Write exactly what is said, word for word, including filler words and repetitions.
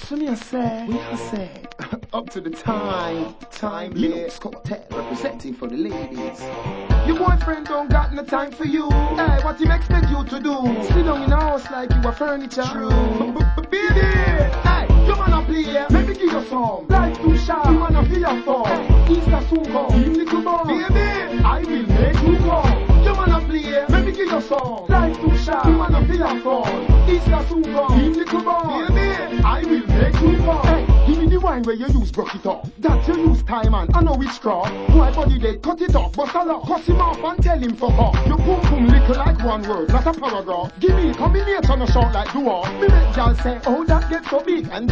So me I say, we I say, up to the time, time, Linux Quartet, representing for the ladies. Your boyfriend don't got no time for you. Hey, what him expect you to do? Sit down in a house like you a furniture. True. Baby, hey, you wanna play? Let me give you some. Life too short, you wanna feel your phone. Hey, Easter soon come, little boy. Baby, I will make you come. You wanna play? Let me give you some. Life too short, you wanna feel your phone. Easter soon come, little boy. Baby, I will make you come. Hey, give me the wine where you use broke it up. That you use time and I know which straw. Boy body they cut it off, but a lot. Cut him off and tell him fuck off. Your boom boom little like one word, not a paragraph. Give me combination of short like duo. Me make y'all say, oh that gets so big and